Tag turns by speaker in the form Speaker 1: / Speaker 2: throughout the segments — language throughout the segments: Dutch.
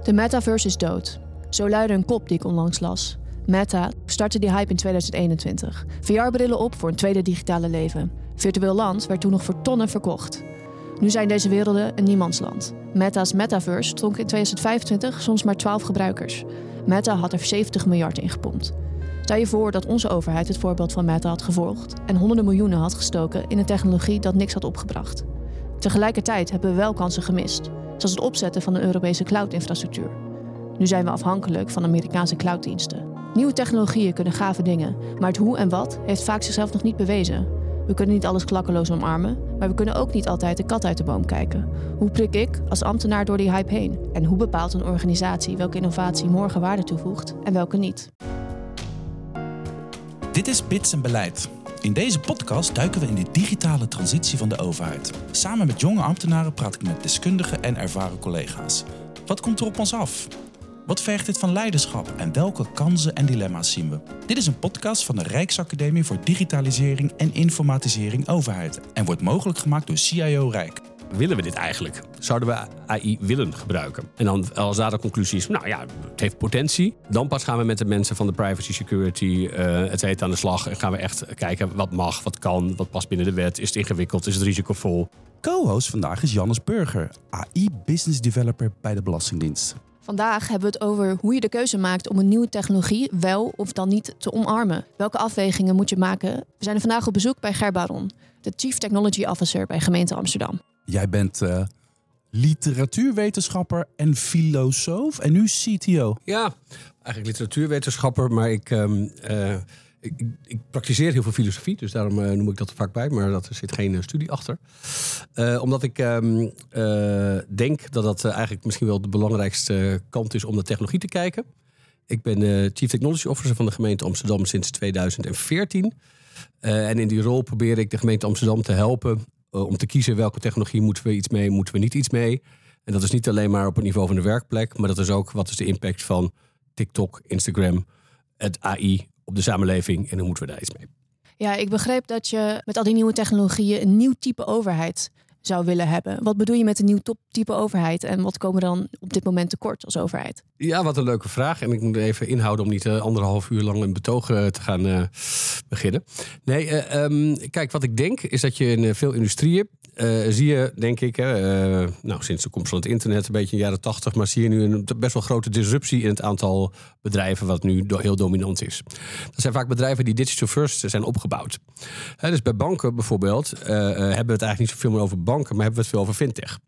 Speaker 1: De metaverse is dood. Zo luidde een kop die ik onlangs las. Meta startte die hype in 2021. VR-brillen op voor een tweede digitale leven. Virtueel land werd toen nog voor tonnen verkocht. Nu zijn deze werelden een niemandsland. Meta's metaverse trok in 2025 soms maar 12 gebruikers. Meta had er 70 miljard in gepompt. Stel je voor dat onze overheid het voorbeeld van Meta had gevolgd en honderden miljoenen had gestoken in een technologie dat niks had opgebracht. Tegelijkertijd hebben we wel kansen gemist, zoals het opzetten van een Europese cloud-infrastructuur. Nu zijn we afhankelijk van Amerikaanse clouddiensten. Nieuwe technologieën kunnen gave dingen, maar het hoe en wat heeft vaak zichzelf nog niet bewezen. We kunnen niet alles klakkeloos omarmen, maar we kunnen ook niet altijd de kat uit de boom kijken. Hoe prik ik als ambtenaar door die hype heen? En hoe bepaalt een organisatie welke innovatie morgen waarde toevoegt en welke niet?
Speaker 2: Dit is Bits en Beleid. In deze podcast duiken we in de digitale transitie van de overheid. Samen met jonge ambtenaren praat ik met deskundigen en ervaren collega's. Wat komt er op ons af? Wat vergt dit van leiderschap en welke kansen en dilemma's zien we? Dit is een podcast van de Rijksacademie voor Digitalisering en Informatisering Overheid en wordt mogelijk gemaakt door CIO Rijk.
Speaker 3: Willen we dit eigenlijk? Zouden we AI willen gebruiken? En dan als daar de conclusie is, nou ja, het heeft potentie. Dan pas gaan we met de mensen van de privacy, security, et cetera aan de slag. En gaan we echt kijken wat mag, wat kan, wat past binnen de wet. Is het ingewikkeld, is het risicovol?
Speaker 2: Co-host vandaag is Jannes Burger, AI Business Developer bij de Belastingdienst.
Speaker 1: Vandaag hebben we het over hoe je de keuze maakt om een nieuwe technologie wel of dan niet te omarmen. Welke afwegingen moet je maken? We zijn er vandaag op bezoek bij Ger Baron, de Chief Technology Officer bij gemeente Amsterdam.
Speaker 2: Jij bent literatuurwetenschapper en filosoof en nu CTO.
Speaker 3: Ja, eigenlijk literatuurwetenschapper, maar ik praktiseer heel veel filosofie, dus daarom noem ik dat er vaak bij, maar er zit geen studie achter. Omdat ik denk dat dat eigenlijk misschien wel de belangrijkste kant is om naar technologie te kijken. Ik ben Chief Technology Officer van de gemeente Amsterdam sinds 2014. En in die rol probeer ik de gemeente Amsterdam te helpen om te kiezen welke technologie moeten we iets mee, moeten we niet iets mee. En dat is niet alleen maar op het niveau van de werkplek, maar dat is ook wat is de impact van TikTok, Instagram, het AI op de samenleving en hoe moeten we daar iets mee.
Speaker 1: Ja, ik begreep dat je met al die nieuwe technologieën een nieuw type overheid zou willen hebben. Wat bedoel je met een nieuw type overheid en wat komen we dan op dit moment tekort als overheid?
Speaker 3: Ja, wat een leuke vraag. En ik moet even inhouden om niet 1,5 uur lang een betoog te gaan beginnen. Nee, kijk, wat ik denk is dat je in veel industrieën zie je, denk ik, sinds de komst van het internet, een beetje in de jaren 80, maar zie je nu een best wel grote disruptie in het aantal bedrijven wat nu heel dominant is. Dat zijn vaak bedrijven die digital first zijn opgebouwd. Dus bij banken bijvoorbeeld hebben we het eigenlijk niet zoveel meer over banken, maar hebben we het veel over fintech.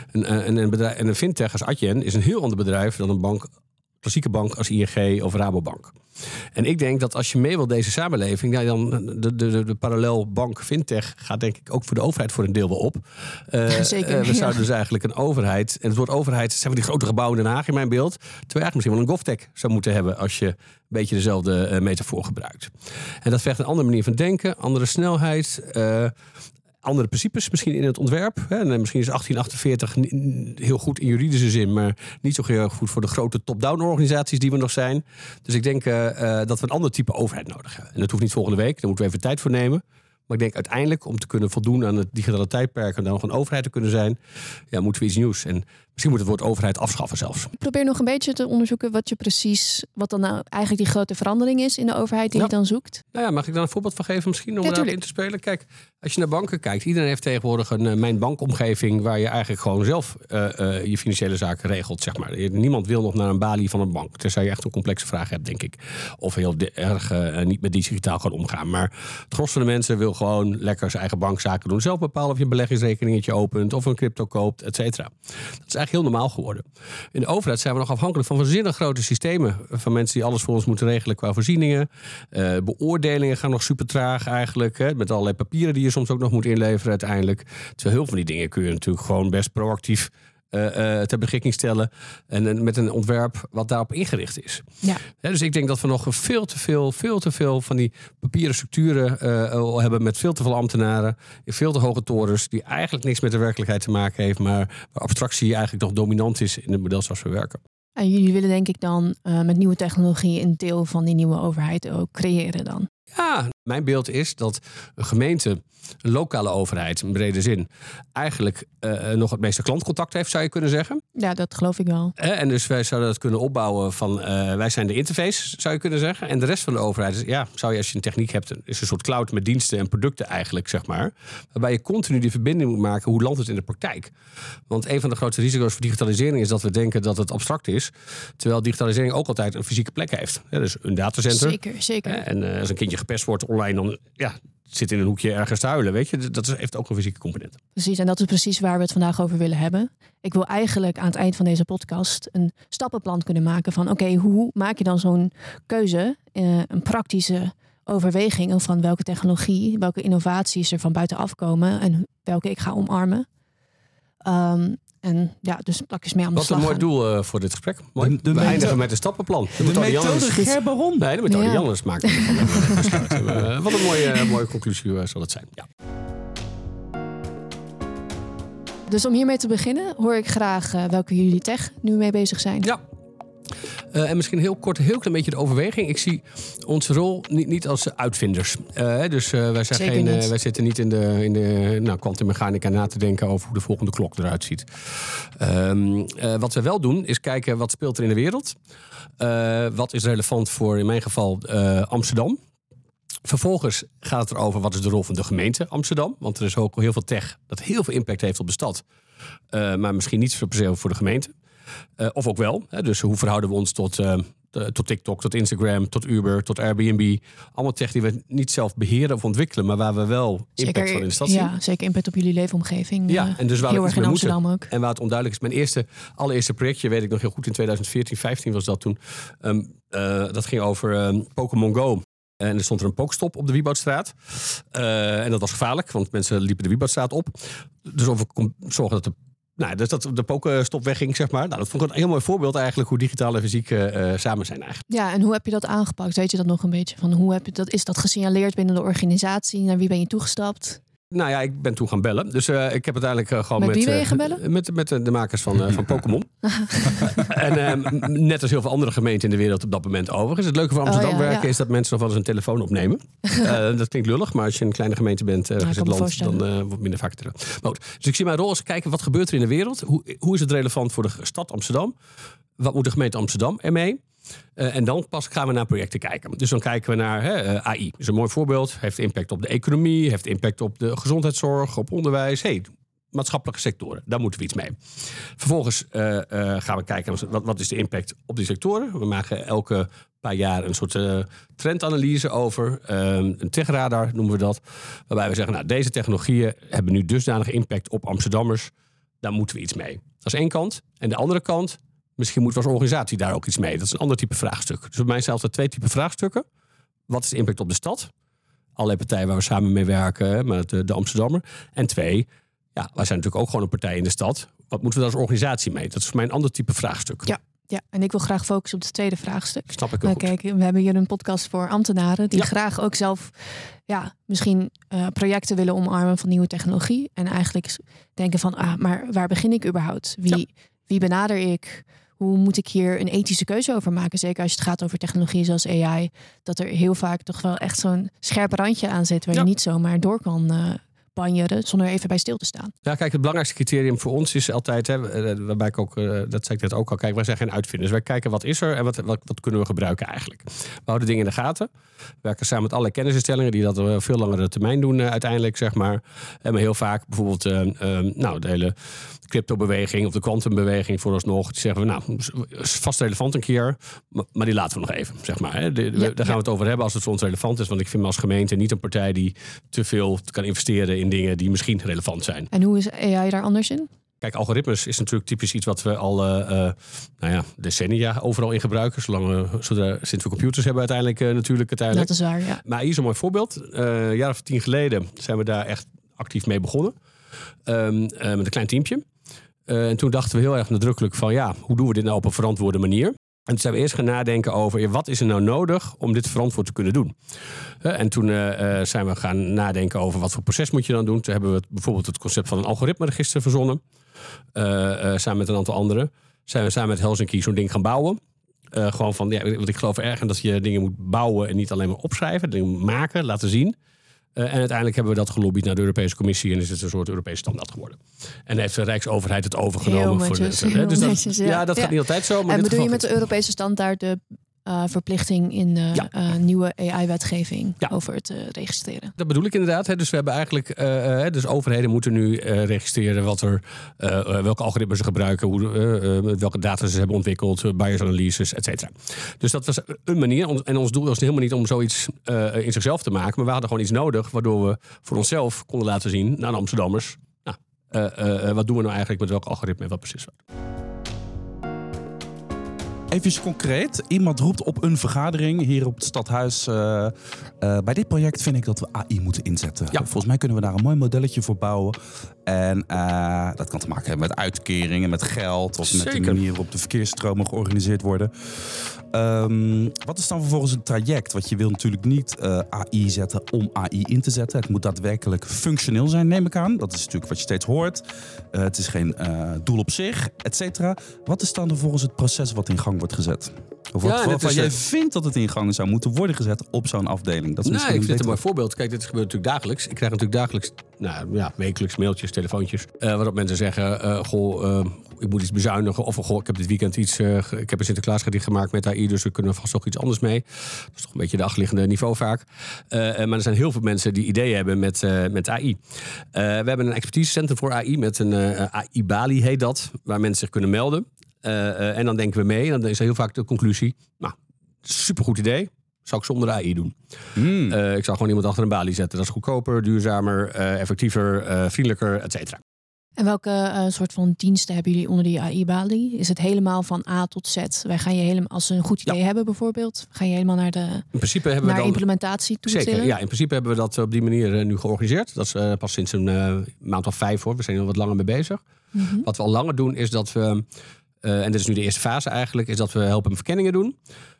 Speaker 3: En een fintech als Adyen is een heel ander bedrijf dan een klassieke bank als ING of Rabobank. En ik denk dat als je mee wil deze samenleving, dan de parallel bank fintech gaat denk ik ook voor de overheid voor een deel wel op.
Speaker 1: Zeker.
Speaker 3: We zouden dus eigenlijk een overheid, en het woord overheid zijn van die grote gebouwen in Den Haag in mijn beeld, terwijl je eigenlijk misschien wel een GovTech zou moeten hebben als je een beetje dezelfde metafoor gebruikt. En dat vergt een andere manier van denken, andere snelheid, andere principes misschien in het ontwerp. En misschien is 1848 heel goed in juridische zin, maar niet zo heel goed voor de grote top-down organisaties die we nog zijn. Dus ik denk dat we een ander type overheid nodig hebben. En dat hoeft niet volgende week, daar moeten we even tijd voor nemen. Maar ik denk uiteindelijk om te kunnen voldoen aan het digitale tijdperk en dan nog een overheid te kunnen zijn, ja, moeten we iets nieuws. En misschien moet het woord overheid afschaffen zelfs.
Speaker 1: Ik probeer nog een beetje te onderzoeken wat dan nou eigenlijk die grote verandering is in de overheid die je dan zoekt.
Speaker 3: Nou ja, mag ik daar een voorbeeld van geven misschien om daarin te spelen? Kijk, als je naar banken kijkt, iedereen heeft tegenwoordig een mijn bankomgeving waar je eigenlijk gewoon zelf je financiële zaken regelt, zeg maar. Niemand wil nog naar een balie van een bank. Tenzij je echt een complexe vraag hebt, denk ik. Of heel erg niet met digitaal gaan omgaan. Maar het gros van de mensen wil gewoon lekker zijn eigen bankzaken doen. Zelf bepalen of je een beleggingsrekeningetje opent of een crypto koopt, et cetera. Dat is eigenlijk heel normaal geworden. In de overheid zijn we nog afhankelijk van waanzinnig grote systemen. Van mensen die alles voor ons moeten regelen qua voorzieningen. Beoordelingen gaan nog super traag eigenlijk. Met allerlei papieren die je soms ook nog moet inleveren uiteindelijk. Terwijl heel veel van die dingen kun je natuurlijk gewoon best proactief ter beschikking stellen. En met een ontwerp wat daarop ingericht is.
Speaker 1: Ja.
Speaker 3: Dus ik denk dat we nog veel te veel van die papieren structuren hebben met veel te veel ambtenaren. In veel te hoge torens die eigenlijk niks met de werkelijkheid te maken heeft. Maar waar abstractie eigenlijk nog dominant is in het model zoals we werken.
Speaker 1: En jullie willen denk ik dan met nieuwe technologie een deel van die nieuwe overheid ook creëren dan?
Speaker 3: Ja, mijn beeld is dat een gemeente, een lokale overheid, in brede zin, eigenlijk nog het meeste klantcontact heeft, zou je kunnen zeggen.
Speaker 1: Ja, dat geloof ik wel.
Speaker 3: En dus wij zouden dat kunnen opbouwen van, wij zijn de interface, zou je kunnen zeggen. En de rest van de overheid, zou je als je een techniek hebt, is een soort cloud met diensten en producten eigenlijk, zeg maar. Waarbij je continu die verbinding moet maken, hoe landt het in de praktijk? Want een van de grootste risico's voor digitalisering is dat we denken dat het abstract is. Terwijl digitalisering ook altijd een fysieke plek heeft. Dus een datacenter.
Speaker 1: Zeker.
Speaker 3: En als een kindje gepest wordt online, dan zit in een hoekje ergens te huilen, weet je. Dat heeft ook een fysieke component.
Speaker 1: Precies, en dat is precies waar we het vandaag over willen hebben. Ik wil eigenlijk aan het eind van deze podcast een stappenplan kunnen maken van oké, hoe maak je dan zo'n keuze, een praktische overweging van welke technologie, welke innovaties er van buitenaf komen en welke ik ga omarmen. Dus plak eens mee aan de slag.
Speaker 3: Wat een mooi doel voor dit gesprek. Mooi. We eindigen met een stappenplan.
Speaker 2: De methode Gerbaron.
Speaker 3: Nee, de methode Jannes maakt het. Wat een mooie conclusie zal het zijn. Ja.
Speaker 1: Dus om hiermee te beginnen, hoor ik graag welke jullie tech nu mee bezig zijn.
Speaker 3: Ja. En misschien heel kort, heel klein beetje de overweging. Ik zie onze rol niet als uitvinders. Dus wij zitten niet in de kwantummechanica na te denken over hoe de volgende klok eruit ziet. Wat we wel doen, is kijken wat speelt er in de wereld. Wat is relevant voor, in mijn geval, Amsterdam. Vervolgens gaat het erover wat is de rol van de gemeente Amsterdam. Want er is ook heel veel tech dat heel veel impact heeft op de stad. Maar misschien niet per se voor de gemeente. Of ook wel. Dus hoe verhouden we ons tot TikTok, tot Instagram, tot Uber, tot Airbnb. Allemaal tech die we niet zelf beheren of ontwikkelen, maar waar we wel impact van in de stad zien.
Speaker 1: Ja, zeker impact op jullie leefomgeving.
Speaker 3: Ja, en dus waar
Speaker 1: heel
Speaker 3: we
Speaker 1: erg in Amsterdam ook.
Speaker 3: En waar het onduidelijk is. Mijn allereerste projectje, weet ik nog heel goed, in 2014, 15 was dat toen. Dat ging over Pokémon Go. En er stond er een Pokestop op de Wieboudstraat. En dat was gevaarlijk, want mensen liepen de Wieboudstraat op. Dus of we zorgen dat de Pokestop wegging, zeg maar. Nou, dat vond ik een heel mooi voorbeeld eigenlijk hoe digitaal en fysiek samen zijn eigenlijk.
Speaker 1: Ja, en hoe heb je dat aangepakt? Weet je dat nog een beetje? Van hoe heb je dat? Is dat gesignaleerd binnen de organisatie? Naar wie ben je toegestapt?
Speaker 3: Nou ja, ik ben toen gaan bellen. Dus ik heb uiteindelijk gewoon
Speaker 1: met wie ben je gaan bellen?
Speaker 3: Met de makers van Pokémon. En net als heel veel andere gemeenten in de wereld op dat moment overigens. Het leuke van Amsterdam werken is dat mensen nog wel eens een telefoon opnemen. Dat klinkt lullig, maar als je een kleine gemeente bent in het land, dan wordt minder vaak terug. Maar goed, dus ik zie mijn rol als kijken wat gebeurt er in de wereld. Hoe is het relevant voor de stad Amsterdam? Wat moet de gemeente Amsterdam ermee? En dan pas gaan we naar projecten kijken. Dus dan kijken we naar AI. Dat is een mooi voorbeeld. Heeft impact op de economie, heeft impact op de gezondheidszorg, op onderwijs. Maatschappelijke sectoren, daar moeten we iets mee. Vervolgens gaan we kijken, wat is de impact op die sectoren? We maken elke paar jaar een soort trendanalyse over. Een techradar noemen we dat. Waarbij we zeggen, deze technologieën hebben nu dusdanige impact op Amsterdammers. Daar moeten we iets mee. Dat is één kant. En de andere kant, misschien moeten we als organisatie daar ook iets mee. Dat is een ander type vraagstuk. Dus bij mij zijn altijd twee typen vraagstukken. Wat is de impact op de stad? Allerlei partijen waar we samen mee werken, met de Amsterdammer. En twee, wij zijn natuurlijk ook gewoon een partij in de stad. Wat moeten we daar als organisatie mee? Dat is voor mij een ander type vraagstuk.
Speaker 1: Ja, en ik wil graag focussen op het tweede vraagstuk.
Speaker 3: Snap ik ook.
Speaker 1: Kijk, we hebben hier een podcast voor ambtenaren die graag ook zelf misschien projecten willen omarmen van nieuwe technologie. En eigenlijk denken van, maar waar begin ik überhaupt? Wie benader ik? Hoe moet ik hier een ethische keuze over maken? Zeker als het gaat over technologie zoals AI. Dat er heel vaak toch wel echt zo'n scherp randje aan zit waar je niet zomaar door kan banjeren zonder even bij stil te staan. Ja,
Speaker 3: kijk, het belangrijkste criterium voor ons is altijd, waarbij ik ook, dat zei ik net ook al, kijk, wij zijn geen uitvinders. Wij kijken wat is er en wat kunnen we gebruiken eigenlijk. We houden dingen in de gaten. We werken samen met allerlei kennisinstellingen die dat op een veel langere termijn doen uiteindelijk, zeg maar. Maar heel vaak bijvoorbeeld de hele cryptobeweging of de kwantumbeweging vooralsnog. Die zeggen we, is vast relevant een keer, maar die laten we nog even, zeg maar. Daar gaan we het over hebben als het voor ons relevant is. Want ik vind me als gemeente niet een partij die te veel kan investeren in dingen die misschien relevant zijn.
Speaker 1: En hoe is AI daar anders in?
Speaker 3: Kijk, algoritmes is natuurlijk typisch iets wat we al decennia overal in gebruiken. Sinds we computers hebben uiteindelijk.
Speaker 1: Dat is waar, ja.
Speaker 3: Maar hier is een mooi voorbeeld. Een jaar of 10 geleden zijn we daar echt actief mee begonnen. Met een klein teampje. En toen dachten we heel erg nadrukkelijk van hoe doen we dit nou op een verantwoorde manier? En toen zijn we eerst gaan nadenken over wat is er nou nodig om dit verantwoord te kunnen doen. En toen zijn we gaan nadenken over wat voor proces moet je dan doen. Toen hebben we bijvoorbeeld het concept van een algoritmeregister verzonnen. Samen met een aantal anderen. Zijn we samen met Helsinki zo'n ding gaan bouwen. Gewoon van, want ik geloof erg in dat je dingen moet bouwen en niet alleen maar opschrijven. Dingen moet maken, laten zien. En uiteindelijk hebben we dat gelobbyd naar de Europese Commissie en is het een soort Europese standaard geworden. En heeft de Rijksoverheid het overgenomen. Dat gaat niet altijd zo. Maar
Speaker 1: en bedoel je met de Europese standaard de verplichting in de nieuwe AI-wetgeving over het registreren?
Speaker 3: Dat bedoel ik inderdaad. Hè. Dus we hebben eigenlijk, dus overheden moeten nu registreren welke algoritmes ze gebruiken, welke data ze hebben ontwikkeld, bias-analyses, et cetera. Dus dat was een manier. En ons doel was helemaal niet om zoiets in zichzelf te maken, maar we hadden gewoon iets nodig waardoor we voor onszelf konden laten zien aan Amsterdammers, wat doen we nou eigenlijk met welk algoritme en wat precies wat.
Speaker 2: Even concreet, iemand roept op een vergadering hier op het stadhuis. Bij dit project vind ik dat we AI moeten inzetten. Ja. Volgens mij kunnen we daar een mooi modelletje voor bouwen. En dat kan te maken hebben met uitkeringen, met geld of met de manier waarop de verkeersstromen georganiseerd worden. Wat is dan vervolgens het traject? Want je wil natuurlijk niet AI zetten om AI in te zetten. Het moet daadwerkelijk functioneel zijn, neem ik aan. Dat is natuurlijk wat je steeds hoort. Het is geen doel op zich, et cetera. Wat is dan vervolgens het proces wat in gang wordt gezet? Of wat jij vindt dat het in gang zou moeten worden gezet op zo'n afdeling? Dat is
Speaker 3: ik vind het een mooi voorbeeld. Kijk, dit gebeurt natuurlijk dagelijks. Ik krijg natuurlijk dagelijks, wekelijks mailtjes, telefoontjes. Waarop mensen zeggen, ik moet iets bezuinigen. Of ik heb dit weekend ik heb een Sinterklaasgedicht gemaakt met AI, dus we kunnen vast nog iets anders mee. Dat is toch een beetje de achterliggende niveau vaak. Maar er zijn heel veel mensen die ideeën hebben met AI. We hebben een expertisecentrum voor AI met een AI-balie heet dat, waar mensen zich kunnen melden. En dan denken we mee. En dan is er heel vaak de conclusie, supergoed idee. Zou ik zonder AI doen. Ik zou gewoon iemand achter een balie zetten. Dat is goedkoper, duurzamer, effectiever, vriendelijker, et cetera.
Speaker 1: En welke soort van diensten hebben jullie onder die AI-balie? Is het helemaal van A tot Z? Wij gaan je helemaal, als ze een goed idee hebben bijvoorbeeld, ga je helemaal naar de implementatie toe.
Speaker 3: Zeker, ja. In principe hebben we dat op die manier nu georganiseerd. Dat is pas sinds een maand of 5 hoor. We zijn er wat langer mee bezig. Mm-hmm. Wat we al langer doen is dat we, en dit is nu de eerste fase eigenlijk, is dat we helpen verkenningen doen.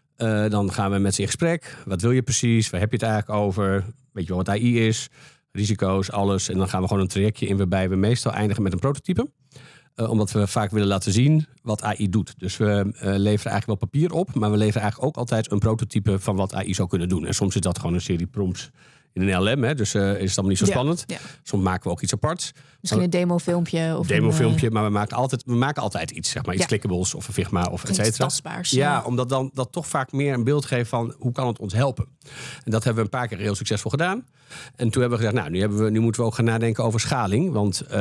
Speaker 3: Dan gaan we met ze in gesprek. Wat wil je precies? Waar heb je het eigenlijk over? Weet je wel wat AI is? Risico's, alles. En dan gaan we gewoon een trajectje in waarbij we meestal eindigen met een prototype. Omdat we vaak willen laten zien wat AI doet. Dus we leveren eigenlijk wel papier op, maar we leveren eigenlijk ook altijd een prototype van wat AI zou kunnen doen. En soms is dat gewoon een serie prompts in een LM, hè? Dus is het allemaal niet zo spannend. Ja. Soms maken we ook iets aparts.
Speaker 1: Misschien een demofilmpje.
Speaker 3: Maar we maken altijd iets, zeg maar. Iets klikkables of een Figma of et cetera.
Speaker 1: Iets tastbaars.
Speaker 3: Ja, omdat dan dat toch vaak meer een beeld geeft van hoe kan het ons helpen. En dat hebben we een paar keer heel succesvol gedaan. En toen hebben we gezegd, nu moeten we ook gaan nadenken over schaling. Want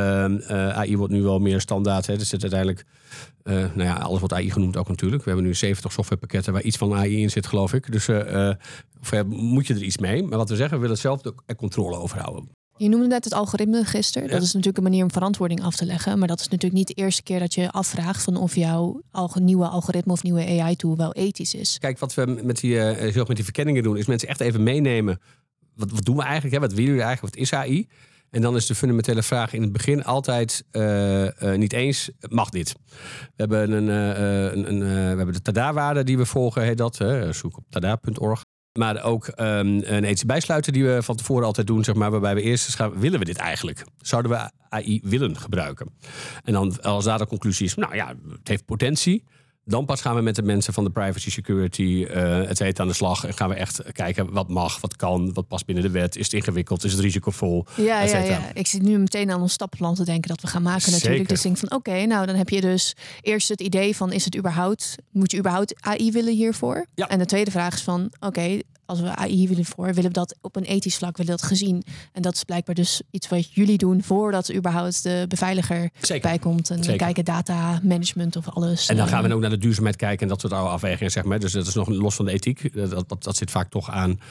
Speaker 3: AI wordt nu wel meer standaard. Hè. Dus het uiteindelijk, alles wordt AI genoemd ook natuurlijk. We hebben nu 70 softwarepakketten waar iets van AI in zit, geloof ik. Dus moet je er iets mee. Maar wat we zeggen, we willen zelf er controle over houden.
Speaker 1: Je noemde net het algoritmeregister. Dat is natuurlijk een manier om verantwoording af te leggen. Maar dat is natuurlijk niet de eerste keer dat je afvraagt van of jouw nieuwe algoritme of nieuwe AI-tool wel ethisch is.
Speaker 3: Kijk, wat we met die verkenningen doen, is mensen echt even meenemen. Wat doen we eigenlijk? Hè? Wat willen jullie eigenlijk? Wat is AI? En dan is de fundamentele vraag in het begin altijd niet eens, mag dit? We hebben we hebben de TADA-waarde die we volgen, heet dat. Zoek op tada.org. Maar ook een ethische bijsluiter die we van tevoren altijd doen, zeg maar, waarbij we eerst gaan, willen we dit eigenlijk? Zouden we AI willen gebruiken? En dan als daar de conclusie is, het heeft potentie. Dan pas gaan we met de mensen van de privacy, security, et cetera aan de slag. En gaan we echt kijken wat mag, wat kan, wat past binnen de wet. Is het ingewikkeld, is het risicovol, et cetera. Ja.
Speaker 1: Ik zit nu meteen aan ons stappenplan te denken dat we gaan maken natuurlijk.
Speaker 3: Zeker.
Speaker 1: Dus ik denk van dan heb je dus eerst het idee van moet je überhaupt AI willen hiervoor? Ja. En de tweede vraag is van als we AI willen willen we dat op een ethisch vlak, willen we dat gezien. En dat is blijkbaar dus iets wat jullie doen voordat überhaupt de beveiliger bij komt. En kijken data management of alles.
Speaker 3: En dan gaan we ook naar de duurzaamheid kijken en dat soort oude afwegingen, zeg maar. Dus dat is nog los van de ethiek. Dat zit vaak toch aan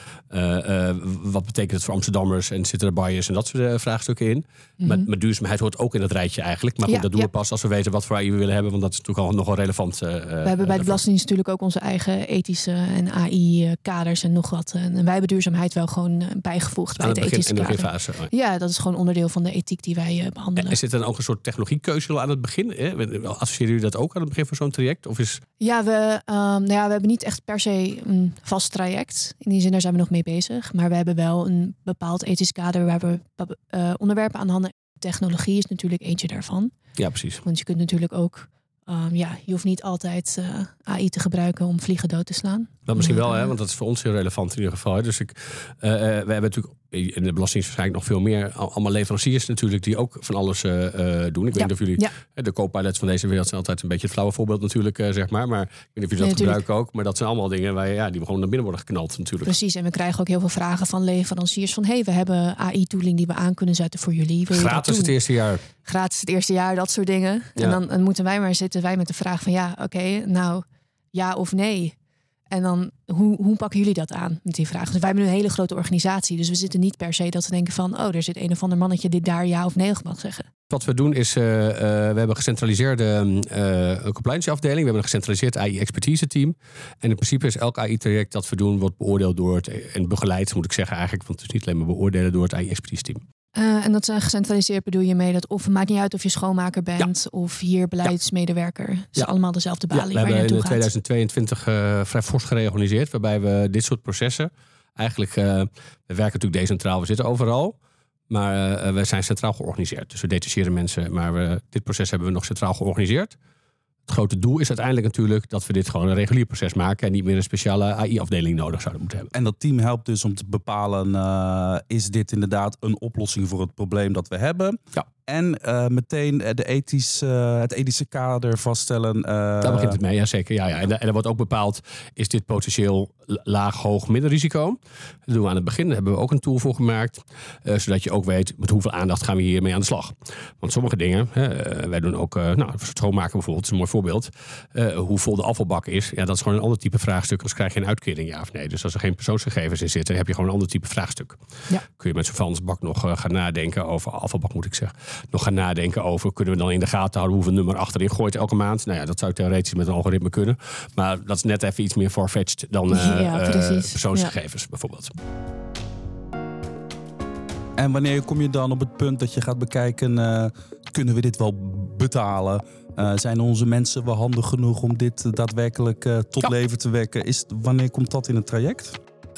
Speaker 3: wat betekent het voor Amsterdammers en zitten er bias en dat soort vraagstukken in. Mm-hmm. Maar duurzaamheid hoort ook in het rijtje eigenlijk. Maar goed, dat doen we pas als we weten wat voor AI we willen hebben, want dat is natuurlijk al nogal relevant.
Speaker 1: We hebben bij de Belastingdienst natuurlijk ook onze eigen ethische en AI-kaders en nog wat. En wij hebben duurzameheid wel gewoon bijgevoegd bij de ethische kader. Ja, dat is gewoon onderdeel van de ethiek die wij behandelen.
Speaker 3: En zit er dan ook een soort technologiekeuze aan het begin? Associëren jullie dat ook aan het begin van zo'n traject? Of is...
Speaker 1: Ja, we hebben niet echt per se een vast traject. In die zin, daar zijn we nog mee bezig. Maar we hebben wel een bepaald ethisch kader waar we onderwerpen aan handen. Technologie is natuurlijk eentje daarvan.
Speaker 3: Ja, precies.
Speaker 1: Want je kunt natuurlijk ook je hoeft niet altijd AI te gebruiken om vliegen dood te slaan.
Speaker 3: Dat misschien wel, hè? Want dat is voor ons heel relevant in ieder geval. Hè? Dus we hebben natuurlijk in de belasting waarschijnlijk nog veel meer. Allemaal leveranciers natuurlijk die ook van alles doen. Ik weet niet of jullie de co-pilots van deze wereld zijn altijd een beetje het flauwe voorbeeld natuurlijk, zeg maar. Maar ik weet niet of jullie dat gebruiken ook. Maar dat zijn allemaal dingen waar die we gewoon naar binnen worden geknald natuurlijk.
Speaker 1: Precies, en we krijgen ook heel veel vragen van leveranciers van we hebben AI-tooling die we aan kunnen zetten voor jullie. Wil je
Speaker 3: gratis het eerste jaar.
Speaker 1: Gratis het eerste jaar, dat soort dingen. Ja. En dan moeten wij maar zitten met de vraag van ja of nee. En dan, hoe pakken jullie dat aan met die vraag? Dus wij hebben nu een hele grote organisatie. Dus we zitten niet per se dat we denken van er zit een of ander mannetje die daar ja of nee mag zeggen.
Speaker 3: Wat we doen is, we hebben een gecentraliseerde compliance afdeling. We hebben een gecentraliseerd AI-expertise team. En in principe is elk AI-traject dat we doen wordt beoordeeld door en begeleid, moet ik zeggen eigenlijk. Want het is niet alleen maar beoordelen door het AI-expertise team.
Speaker 1: En dat gecentraliseerd bedoel je mee dat het maakt niet uit of je schoonmaker bent of hier beleidsmedewerker. Het is allemaal dezelfde balie waar je naartoe gaat.
Speaker 3: We hebben in 2022 vrij fors gereorganiseerd, waarbij we dit soort processen eigenlijk, we werken natuurlijk decentraal, we zitten overal, maar we zijn centraal georganiseerd. Dus we detacheren mensen, maar dit proces hebben we nog centraal georganiseerd. Het grote doel is uiteindelijk natuurlijk dat we dit gewoon een regulier proces maken en niet meer een speciale AI-afdeling nodig zouden moeten hebben.
Speaker 2: En dat team helpt dus om te bepalen, is dit inderdaad een oplossing voor het probleem dat we hebben?
Speaker 3: Ja.
Speaker 2: En meteen het ethische kader vaststellen.
Speaker 3: Daar begint het mee, ja zeker. Ja. En er wordt ook bepaald, is dit potentieel laag, hoog, middenrisico? Dat doen we aan het begin. Daar hebben we ook een tool voor gemaakt. Zodat je ook weet, met hoeveel aandacht gaan we hiermee aan de slag. Want sommige dingen, wij doen ook, schoonmaken bijvoorbeeld, is een mooi voorbeeld. Hoe vol de afvalbak is, dat is gewoon een ander type vraagstuk. Anders krijg je een uitkering, ja of nee. Dus als er geen persoonsgegevens in zitten, heb je gewoon een ander type vraagstuk. Ja. Kun je met zo'n vuilnisbak nog gaan nadenken over, afvalbak moet ik zeggen, nog gaan nadenken over, kunnen we dan in de gaten houden hoeveel nummer achterin gooit elke maand? Nou ja, dat zou theoretisch met een algoritme kunnen. Maar dat is net even iets meer far-fetched dan persoonsgegevens bijvoorbeeld.
Speaker 2: En wanneer kom je dan op het punt dat je gaat bekijken, kunnen we dit wel betalen? Zijn onze mensen wel handig genoeg om dit daadwerkelijk tot leven te wekken? Wanneer komt dat in het traject?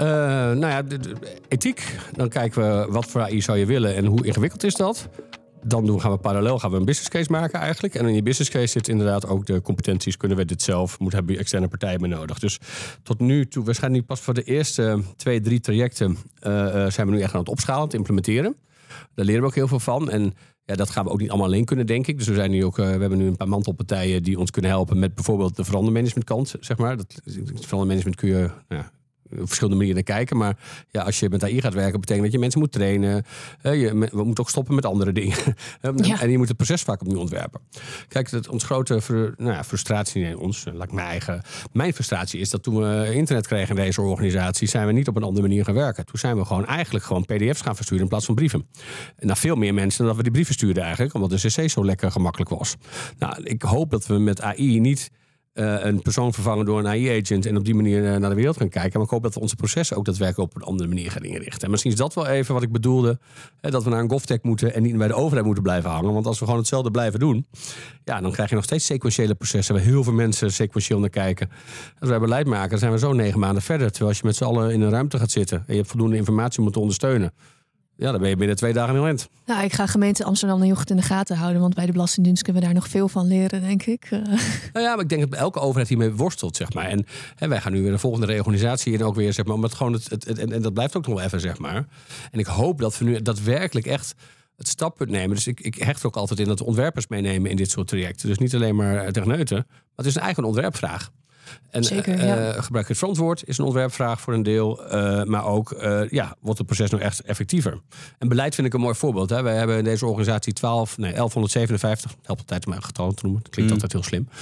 Speaker 3: De ethiek. Dan kijken we wat voor AI zou je willen en hoe ingewikkeld is dat. Dan gaan we een business case maken eigenlijk. En in die business case zit inderdaad ook de competenties. Kunnen we dit zelf? Hebben we externe partijen mee nodig? Dus tot nu toe, waarschijnlijk pas voor de eerste 2-3 trajecten zijn we nu echt aan het opschalen, te implementeren. Daar leren we ook heel veel van. En dat gaan we ook niet allemaal alleen kunnen, denk ik. Dus we hebben nu een paar mantelpartijen die ons kunnen helpen met bijvoorbeeld de verandermanagementkant, zeg maar. Dat verandermanagement kun je op verschillende manieren kijken. Maar als je met AI gaat werken, betekent dat je mensen moet trainen. We moeten ook stoppen met andere dingen. En je moet het proces vaak opnieuw ontwerpen. Kijk, ons grote frustratie, mijn frustratie is dat toen we internet kregen in deze organisatie, zijn we niet op een andere manier gaan werken. Toen zijn we gewoon pdf's gaan versturen in plaats van brieven. En naar veel meer mensen dan dat we die brieven stuurden eigenlijk, omdat de cc zo lekker gemakkelijk was. Nou, ik hoop dat we met AI niet een persoon vervangen door een AI-agent en op die manier naar de wereld gaan kijken. Maar ik hoop dat we onze processen ook daadwerkelijk op een andere manier gaan inrichten. En misschien is dat wel even wat ik bedoelde, dat we naar een GovTech moeten en niet bij de overheid moeten blijven hangen. Want als we gewoon hetzelfde blijven doen, dan krijg je nog steeds sequentiële processen waar heel veel mensen sequentieel naar kijken. Als wij beleid maken, dan zijn we zo 9 maanden verder. Terwijl als je met z'n allen in een ruimte gaat zitten en je hebt voldoende informatie om het te ondersteunen, dan ben je binnen 2 dagen heel eind.
Speaker 1: Nou, ik ga gemeente Amsterdam heel goed in de gaten houden. Want bij de Belastingdienst kunnen we daar nog veel van leren, denk ik.
Speaker 3: Maar ik denk dat elke overheid hiermee worstelt, zeg maar. En wij gaan nu weer de volgende reorganisatie in ook weer, zeg maar. Omdat gewoon en dat blijft ook nog wel even, zeg maar. En ik hoop dat we nu daadwerkelijk echt het stappunt nemen. Dus ik hecht er ook altijd in dat we ontwerpers meenemen in dit soort trajecten. Dus niet alleen maar techneuten. Maar het is een eigen ontwerpvraag. En gebruik het verantwoord is een ontwerpvraag voor een deel. Maar ook, wordt het proces nou echt effectiever? En beleid vind ik een mooi voorbeeld. Hè. Wij hebben in deze organisatie 1157, helpt altijd om mijn getallen te noemen. Dat klinkt altijd heel slim.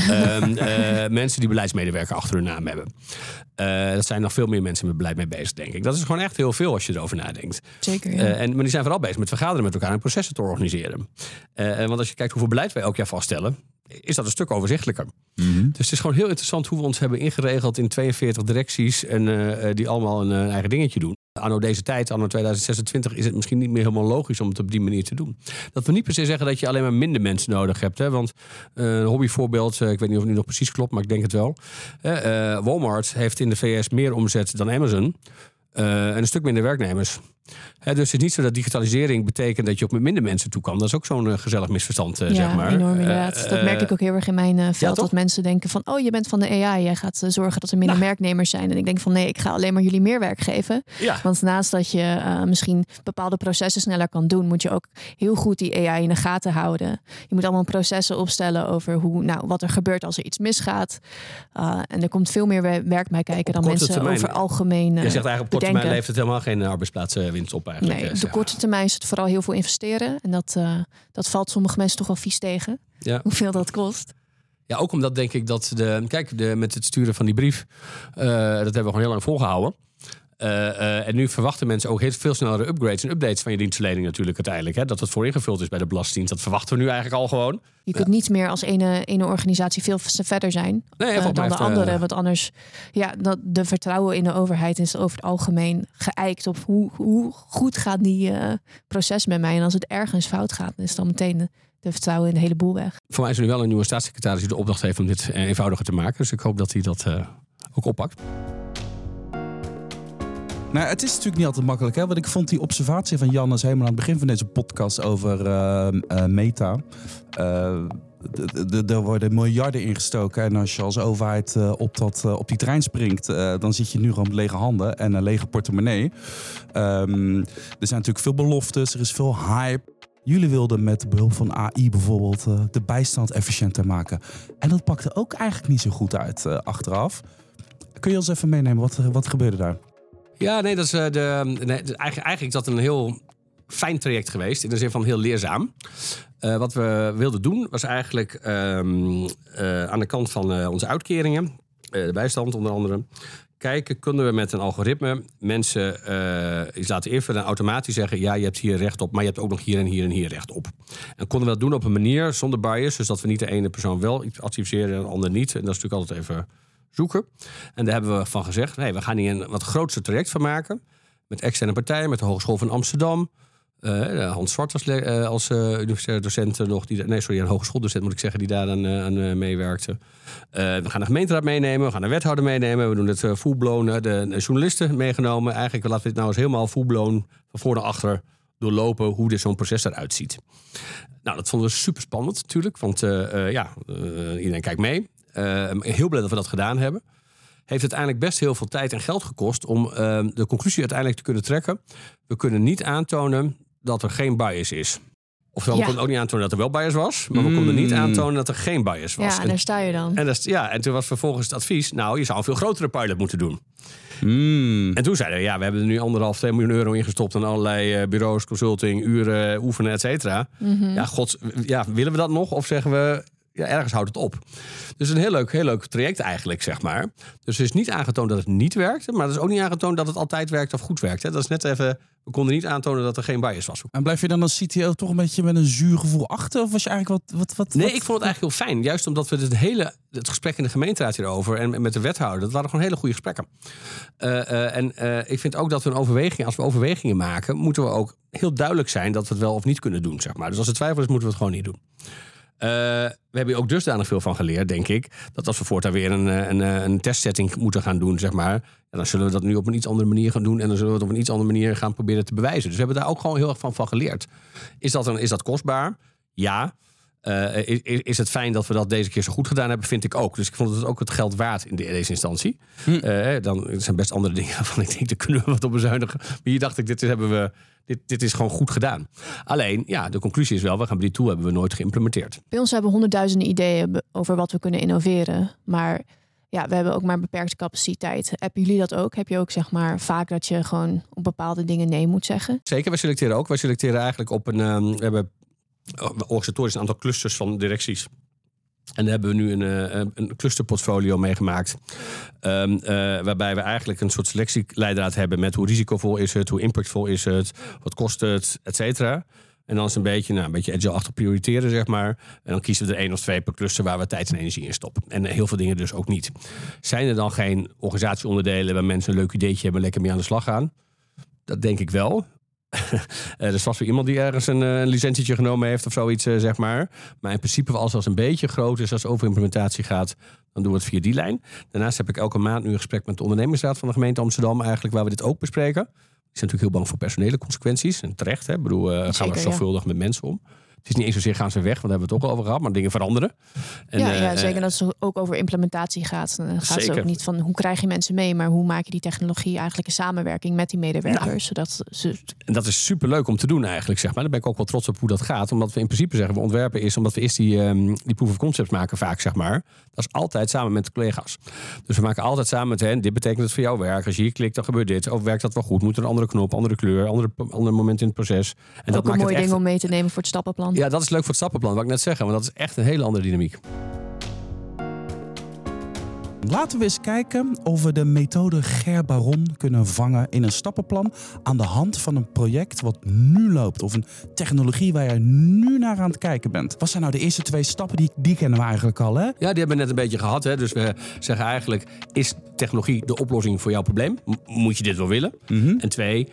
Speaker 3: Mensen die beleidsmedewerker achter hun naam hebben. Dat zijn nog veel meer mensen met beleid mee bezig, denk ik. Dat is gewoon echt heel veel als je erover nadenkt.
Speaker 1: Zeker,
Speaker 3: maar die zijn vooral bezig met vergaderen met elkaar en processen te organiseren. Want als je kijkt hoeveel beleid wij elk jaar vaststellen, is dat een stuk overzichtelijker. Mm-hmm. Dus het is gewoon heel interessant hoe we ons hebben ingeregeld in 42 directies en die allemaal een eigen dingetje doen. Anno deze tijd, anno 2026, is het misschien niet meer helemaal logisch om het op die manier te doen. Dat wil niet per se zeggen dat je alleen maar minder mensen nodig hebt. Hè? Want een hobbyvoorbeeld, ik weet niet of het nu nog precies klopt, maar ik denk het wel. Walmart heeft in de VS meer omzet dan Amazon en een stuk minder werknemers. Dus het is niet zo dat digitalisering betekent dat je ook met minder mensen toe kan. Dat is ook zo'n gezellig misverstand, zeg maar.
Speaker 1: Enorm inderdaad. Dat merk ik ook heel erg in mijn veld. Dat mensen denken van, je bent van de AI. Jij gaat zorgen dat er minder merknemers zijn. En ik denk van, nee, ik ga alleen maar jullie meer werk geven. Ja. Want naast dat je misschien bepaalde processen sneller kan doen, moet je ook heel goed die AI in de gaten houden. Je moet allemaal processen opstellen over wat er gebeurt als er iets misgaat. En er komt veel meer werk bij kijken dan mensen termijn, over algemeen
Speaker 3: je zegt eigenlijk op korte termijn levert het helemaal geen arbeidsplaatswinst op eigenlijk.
Speaker 1: Nee, op de korte termijn is het vooral heel veel investeren. En dat valt sommige mensen toch wel vies tegen. Ja. Hoeveel dat kost.
Speaker 3: Ja, ook omdat denk ik dat met het sturen van die brief, dat hebben we gewoon heel lang volgehouden. En nu verwachten mensen ook heel veel snellere upgrades en updates van je dienstverlening natuurlijk uiteindelijk. Hè? Dat het voor ingevuld is bij de Belastingdienst. Dat verwachten we nu eigenlijk al gewoon.
Speaker 1: Je kunt niet meer als ene organisatie veel verder zijn dan de andere. Want anders, de vertrouwen in de overheid is over het algemeen geëikt op hoe goed gaat die proces met mij. En als het ergens fout gaat, dan is dan meteen de vertrouwen in de hele boel weg.
Speaker 3: Voor mij is er nu wel een nieuwe staatssecretaris die de opdracht heeft om dit eenvoudiger te maken. Dus ik hoop dat hij dat ook oppakt.
Speaker 2: Nou, het is natuurlijk niet altijd makkelijk, hè? Want ik vond die observatie van Jannes helemaal aan het begin van deze podcast over Meta. Er worden miljarden ingestoken. En als je als overheid op die trein springt, dan zit je nu gewoon met lege handen en een lege portemonnee. Er zijn natuurlijk veel beloftes, er is veel hype. Jullie wilden met behulp van AI bijvoorbeeld de bijstand efficiënter maken. En dat pakte ook eigenlijk niet zo goed uit achteraf. Kun je ons even meenemen, wat gebeurde daar?
Speaker 3: Ja, nee, dat is eigenlijk is dat een heel fijn traject geweest. In de zin van heel leerzaam. Wat we wilden doen was eigenlijk aan de kant van onze uitkeringen, de bijstand onder andere, kijken, kunnen we met een algoritme mensen iets laten invullen en automatisch zeggen, ja, je hebt hier recht op, maar je hebt ook nog hier en hier en hier recht op. En konden we dat doen op een manier zonder bias, dus dat we niet de ene persoon wel iets adviseren en de ander niet. En dat is natuurlijk altijd even zoeken. En daar hebben we van gezegd, nee, we gaan hier een wat grootste traject van maken. Met externe partijen, met de Hogeschool van Amsterdam. Hans Zwart als universitair docent nog. Een hogeschooldocent moet ik zeggen, die daar aan meewerkte. We gaan de gemeenteraad meenemen, we gaan de wethouder meenemen. We doen het full-blown, de journalisten meegenomen. Eigenlijk laten we dit nou eens helemaal full-blown van voor naar achter doorlopen hoe zo'n proces eruit ziet. Nou, dat vonden we super spannend natuurlijk, want iedereen kijkt mee. Heel blij dat we dat gedaan hebben. Heeft uiteindelijk best heel veel tijd en geld gekost om de conclusie uiteindelijk te kunnen trekken. We kunnen niet aantonen dat er geen bias is. Oftewel, we konden ook niet aantonen dat er wel bias was. Maar we konden niet aantonen dat er geen bias was.
Speaker 1: Ja, en daar sta je dan.
Speaker 3: En toen was vervolgens het advies, je zou een veel grotere pilot moeten doen. En toen zeiden we, we hebben er nu 1,5-2 miljoen euro ingestopt aan allerlei bureaus, consulting, uren, oefenen, et cetera. Mm-hmm. Willen we dat nog? Of zeggen we, ergens houdt het op. Dus een heel leuk traject eigenlijk, zeg maar. Dus er is niet aangetoond dat het niet werkte, maar er is ook niet aangetoond dat het altijd werkt of goed werkt. Hè? Dat is net even, we konden niet aantonen dat er geen bias was.
Speaker 2: En blijf je dan als CTO toch een beetje met een zuur gevoel achter? Of was je eigenlijk wat?
Speaker 3: Nee, ik vond het eigenlijk heel fijn. Juist omdat we het gesprek in de gemeenteraad hierover en met de wethouder, dat waren gewoon hele goede gesprekken. Ik vind ook dat we als we overwegingen maken, moeten we ook heel duidelijk zijn dat we het wel of niet kunnen doen, zeg maar. Dus als er twijfel is, moeten we het gewoon niet doen. We hebben hier ook dusdanig veel van geleerd, denk ik, dat als we voortaan weer een testsetting moeten gaan doen, zeg maar, dan zullen we dat nu op een iets andere manier gaan doen en dan zullen we het op een iets andere manier gaan proberen te bewijzen. Dus we hebben daar ook gewoon heel erg van geleerd. Is dat kostbaar? Ja. Is het fijn dat we dat deze keer zo goed gedaan hebben? Vind ik ook. Dus ik vond het ook het geld waard in deze instantie. Dan zijn best andere dingen waarvan ik denk, daar kunnen we wat op bezuinigen. Maar hier dacht ik, dit is gewoon goed gedaan. Alleen, de conclusie is wel, die tool hebben we nooit geïmplementeerd.
Speaker 1: Bij ons hebben we 100.000 ideeën over wat we kunnen innoveren. Maar we hebben ook maar beperkte capaciteit. Hebben jullie dat ook? Heb je ook zeg maar vaak dat je gewoon op bepaalde dingen nee moet zeggen?
Speaker 3: Zeker, we selecteren ook. We selecteren eigenlijk op we hebben organisatorisch een aantal clusters van directies. En daar hebben we nu een clusterportfolio meegemaakt. Waarbij we eigenlijk een soort selectieleidraad hebben met hoe risicovol is het, hoe impactvol is het, wat kost het, et cetera. En dan is het een beetje agile-achtig prioriteren, zeg maar. En dan kiezen we er 1 of 2 per cluster waar we tijd en energie in stoppen. En heel veel dingen dus ook niet. Zijn er dan geen organisatieonderdelen waar mensen een leuk ideetje hebben en lekker mee aan de slag gaan? Dat denk ik wel. Er is vast weer iemand die ergens een licentietje genomen heeft of zoiets, zeg maar. Maar in principe, als het een beetje groot is, als het over implementatie gaat, dan doen we het via die lijn. Daarnaast heb ik elke maand nu een gesprek met de ondernemingsraad van de gemeente Amsterdam, eigenlijk waar we dit ook bespreken. is natuurlijk heel bang voor personele consequenties. En terecht, hè? Ik bedoel, gaan we zorgvuldig met mensen om. Het is niet eens zozeer gaan ze weg, want daar hebben we het ook al over gehad, maar dingen veranderen.
Speaker 1: En, zeker als het ook over implementatie gaat. Dan gaat het ook niet van hoe krijg je mensen mee, maar hoe maak je die technologie eigenlijk in samenwerking met die medewerkers. En
Speaker 3: dat is superleuk om te doen eigenlijk, zeg maar. Daar ben ik ook wel trots op hoe dat gaat. Omdat we in principe zeggen, we ontwerpen is, omdat we eerst die proof of concepts maken vaak, zeg maar. Dat is altijd samen met de collega's. Dus we maken altijd samen met hen, dit betekent het voor jouw werk. Als je hier klikt, dan gebeurt dit. Of werkt dat wel goed? Moet er een andere knop, andere kleur, ander moment in het proces. En
Speaker 1: ook
Speaker 3: dat
Speaker 1: een mooi ding om mee te nemen voor het stappenplan.
Speaker 3: Ja, dat is leuk voor het stappenplan, wat ik net zeggen. Want dat is echt een hele andere dynamiek.
Speaker 2: Laten we eens kijken of we de methode Ger-Baron kunnen vangen in een stappenplan aan de hand van een project wat nu loopt. Of een technologie waar je nu naar aan het kijken bent. Wat zijn nou de eerste 2 stappen? Die kennen we eigenlijk al, hè? Ja,
Speaker 3: die hebben we net een beetje gehad. Hè? Dus we zeggen eigenlijk, is technologie de oplossing voor jouw probleem? Moet je dit wel willen? Mm-hmm. En 2...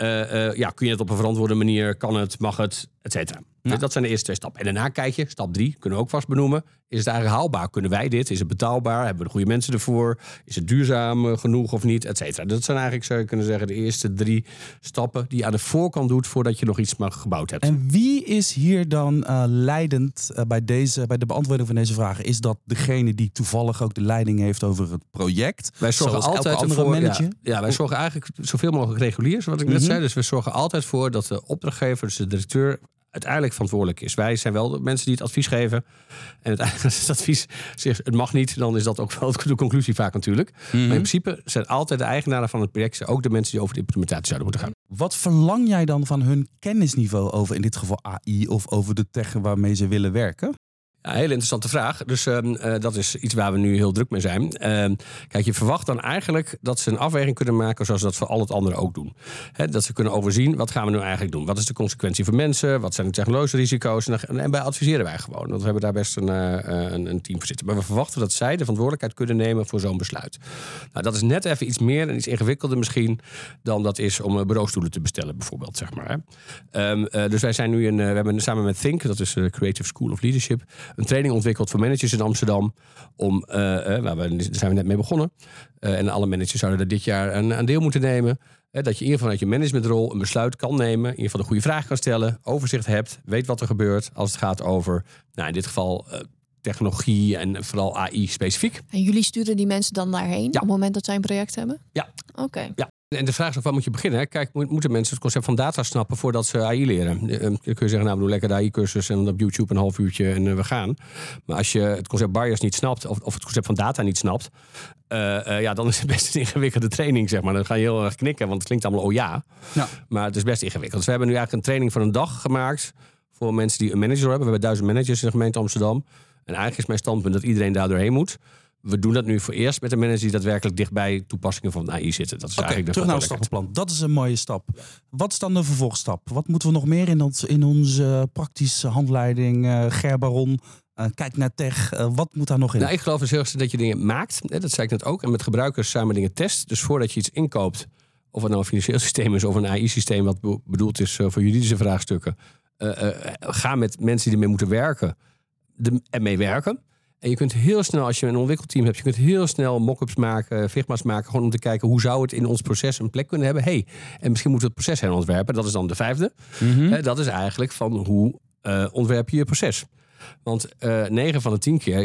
Speaker 3: kun je het op een verantwoorde manier, kan het, mag het, et cetera. Ja. Dat zijn de eerste 2 stappen. En daarna kijk je, stap 3, kunnen we ook vast benoemen. Is het eigenlijk haalbaar? Kunnen wij dit? Is het betaalbaar? Hebben we de goede mensen ervoor? Is het duurzaam genoeg of niet? Et cetera. Dat zijn eigenlijk, zou je kunnen zeggen, de eerste 3 stappen die je aan de voorkant doet voordat je nog iets gebouwd hebt.
Speaker 2: En wie is hier dan leidend bij de beantwoording van deze vragen? Is dat degene die toevallig ook de leiding heeft over het project?
Speaker 3: Wij zorgen altijd ervoor. Ja, wij zorgen eigenlijk zoveel mogelijk regulier, zoals ik net zei. Dus we zorgen altijd voor dat de opdrachtgever, dus de directeur, uiteindelijk verantwoordelijk is. Wij zijn wel de mensen die het advies geven. En uiteindelijk als het advies zegt het mag niet, dan is dat ook wel de conclusie vaak natuurlijk. Mm-hmm. Maar in principe zijn altijd de eigenaren van het project ook de mensen die over de implementatie zouden moeten gaan.
Speaker 2: Wat verlang jij dan van hun kennisniveau over in dit geval AI of over de tech waarmee ze willen werken?
Speaker 3: Ja, hele interessante vraag. Dus dat is iets waar we nu heel druk mee zijn. Kijk, je verwacht dan eigenlijk dat ze een afweging kunnen maken zoals ze dat voor al het andere ook doen. Dat ze kunnen overzien, wat gaan we nu eigenlijk doen? Wat is de consequentie voor mensen? Wat zijn de technologische risico's? En bij adviseren wij gewoon. Want we hebben daar best een team voor zitten. Maar we verwachten dat zij de verantwoordelijkheid kunnen nemen voor zo'n besluit. Nou, dat is net even iets meer en iets ingewikkelder misschien dan dat is om bureaustoelen te bestellen bijvoorbeeld, zeg maar. Dus wij zijn nu we hebben samen met Think, dat is de Creative School of Leadership, een training ontwikkeld voor managers in Amsterdam. Daar zijn we net mee begonnen. En alle managers zouden er dit jaar een deel moeten nemen. Dat je in ieder geval uit je managementrol een besluit kan nemen. In ieder geval de goede vraag kan stellen. Overzicht hebt. Weet wat er gebeurt als het gaat over, in dit geval technologie en vooral AI specifiek.
Speaker 1: En jullie sturen die mensen dan daarheen op het moment dat zij een project hebben?
Speaker 3: Ja.
Speaker 1: Oké.
Speaker 3: Ja. En de vraag is ook, waar moet je beginnen? Kijk, moeten mensen het concept van data snappen voordat ze AI leren? Dan kun je zeggen, we doen lekker de AI-cursus en op YouTube een half uurtje en we gaan. Maar als je het concept bias niet snapt of het concept van data niet snapt, dan is het best een ingewikkelde training, zeg maar. Dan ga je heel erg knikken, want het klinkt allemaal ja. Maar het is best ingewikkeld. Dus we hebben nu eigenlijk een training van een dag gemaakt voor mensen die een manager hebben. We hebben 1000 managers in de gemeente Amsterdam. En eigenlijk is mijn standpunt dat iedereen daar doorheen moet. We doen dat nu voor eerst met de managers die daadwerkelijk dichtbij toepassingen van AI zitten. Dat is eigenlijk de
Speaker 2: terug naar het stappenplan. Dat is een mooie stap. Wat is dan de vervolgstap? Wat moeten we nog meer in onze praktische handleiding? Ger-Baron, kijk naar tech. Wat moet daar nog in?
Speaker 3: Nou, ik geloof dus dat je dingen maakt. Dat zei ik net ook. En met gebruikers samen dingen test. Dus voordat je iets inkoopt, of het nou een financieel systeem is of een AI-systeem wat bedoeld is voor juridische vraagstukken. Ga met mensen die ermee moeten werken, ermee werken. En je kunt heel snel, als je een ontwikkelteam hebt, je kunt heel snel mock-ups maken, figma's maken, gewoon om te kijken hoe zou het in ons proces een plek kunnen hebben. En misschien moeten we het proces herontwerpen. Dat is dan de 5e. Mm-hmm. Dat is eigenlijk van hoe ontwerp je je proces. Want 9 van de 10 keer,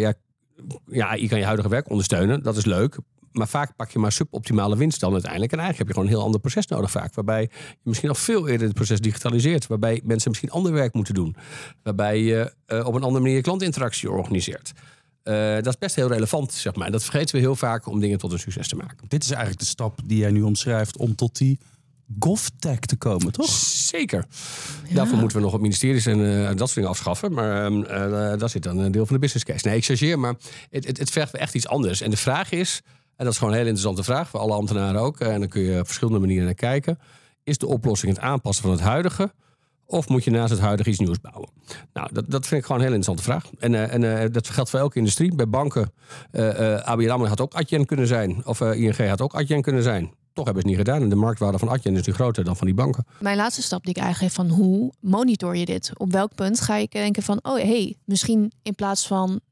Speaker 3: je kan je huidige werk ondersteunen. Dat is leuk. Maar vaak pak je maar suboptimale winst dan uiteindelijk. En eigenlijk heb je gewoon een heel ander proces nodig vaak. Waarbij je misschien al veel eerder het proces digitaliseert. Waarbij mensen misschien ander werk moeten doen. Waarbij je op een andere manier je klantinteractie organiseert. Dat is best heel relevant, zeg maar. En dat vergeten we heel vaak om dingen tot een succes te maken.
Speaker 2: Dit is eigenlijk de stap die jij nu omschrijft om tot die GovTech te komen, toch?
Speaker 3: Zeker. Ja. Daarvoor moeten we nog op ministeries en dat soort dingen afschaffen. Maar daar zit dan een deel van de business case. Nee, ik chargeer, maar het vergt echt iets anders. En de vraag is, en dat is gewoon een hele interessante vraag voor alle ambtenaren ook. En dan kun je op verschillende manieren naar kijken. Is de oplossing het aanpassen van het huidige? Of moet je naast het huidige iets nieuws bouwen? Nou, dat vind ik gewoon een hele interessante vraag. En dat geldt voor elke industrie. Bij banken, ABN AMRO had ook Adyen kunnen zijn. Of ING had ook Adyen kunnen zijn. Toch hebben ze het niet gedaan. En de marktwaarde van Adyen is nu groter dan van die banken.
Speaker 1: Mijn laatste stap die ik eigenlijk heb van hoe monitor je dit? Op welk punt ga ik denken van, misschien in plaats van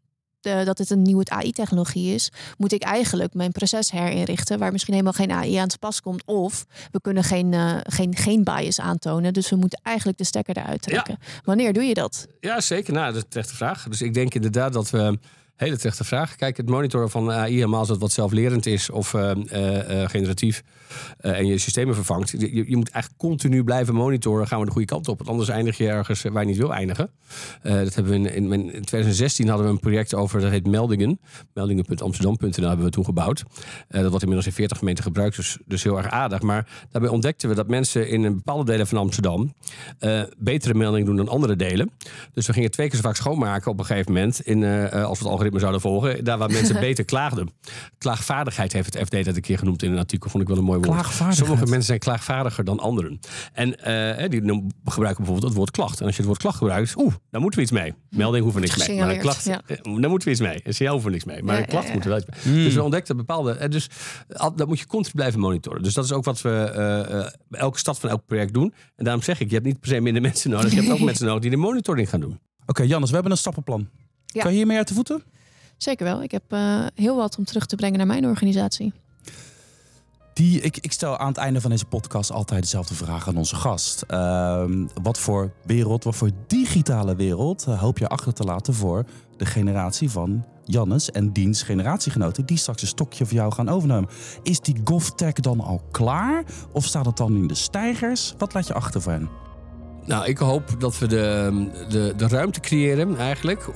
Speaker 1: dat het een nieuwe AI-technologie is, moet ik eigenlijk mijn proces herinrichten waar misschien helemaal geen AI aan te pas komt. Of we kunnen geen bias aantonen. Dus we moeten eigenlijk de stekker eruit trekken. Ja. Wanneer doe je dat?
Speaker 3: Ja, zeker. Nou, dat is een terechte vraag. Dus ik denk inderdaad dat we... Hele terechte vraag. Kijk, het monitoren van AI, helemaal als het wat zelflerend is of generatief en je systemen vervangt. Je moet eigenlijk continu blijven monitoren. Gaan we de goede kant op? Want anders eindig je ergens waar je niet wil eindigen. Dat hebben we in 2016 hadden we een project over, dat heet Meldingen. Meldingen.amsterdam.nl hebben we toen gebouwd. Dat wordt inmiddels in 40 gemeenten gebruikt, dus heel erg aardig. Maar daarbij ontdekten we dat mensen in een bepaalde delen van Amsterdam betere meldingen doen dan andere delen. Dus we gingen 2 keer zo vaak schoonmaken op een gegeven moment als we het algoritme zouden volgen, daar waar mensen beter klaagden. Klaagvaardigheid heeft het FD dat een keer genoemd in een artikel, vond ik wel een mooi woord. Sommige mensen zijn klaagvaardiger dan anderen. En die gebruiken bijvoorbeeld het woord klacht. En als je het woord klacht gebruikt, dan moeten we iets mee. Melding hoeven we niks mee. Maar klacht, daar moeten we iets mee. En signaal hoeven we niks mee. Maar klacht moeten we wel iets mee. Dus we ontdekten bepaalde... Dus dat moet je continu blijven monitoren. Dus dat is ook wat we bij elke stad van elk project doen. En daarom zeg ik, je hebt niet per se minder mensen nodig. Je hebt ook mensen nodig die de monitoring gaan doen.
Speaker 2: Oké, Jannes, we hebben een stappenplan. Ja. Kan je hiermee uit de voeten?
Speaker 1: Zeker wel. Ik heb heel wat om terug te brengen naar mijn organisatie.
Speaker 2: Ik stel aan het einde van deze podcast altijd dezelfde vraag aan onze gast. Wat voor digitale wereld hoop je achter te laten voor de generatie van Jannes en diens generatiegenoten die straks een stokje van jou gaan overnemen? Is die GovTech dan al klaar? Of staat het dan in de steigers? Wat laat je achter voor hen?
Speaker 3: Nou, ik hoop dat we de ruimte creëren eigenlijk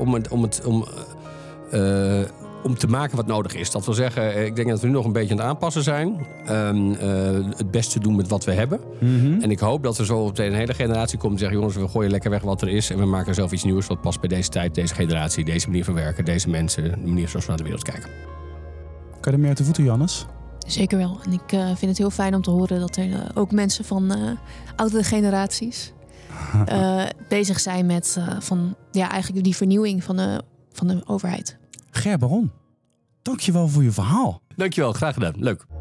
Speaker 3: om te maken wat nodig is. Dat wil zeggen, ik denk dat we nu nog een beetje aan het aanpassen zijn. Het beste doen met wat we hebben. Mm-hmm. En ik hoop dat er zo meteen een hele generatie komt en zeggen, jongens, we gooien lekker weg wat er is en we maken zelf iets nieuws wat past bij deze tijd, deze generatie, deze manier van werken, deze mensen, de manier zoals we naar de wereld kijken.
Speaker 2: Kan je er meer uit de voeten, Jannes?
Speaker 1: Zeker wel. En ik vind het heel fijn om te horen dat er ook mensen van oudere generaties bezig zijn met eigenlijk die vernieuwing van de overheid.
Speaker 2: Ger Baron, dankjewel voor je verhaal.
Speaker 3: Dankjewel, graag gedaan. Leuk.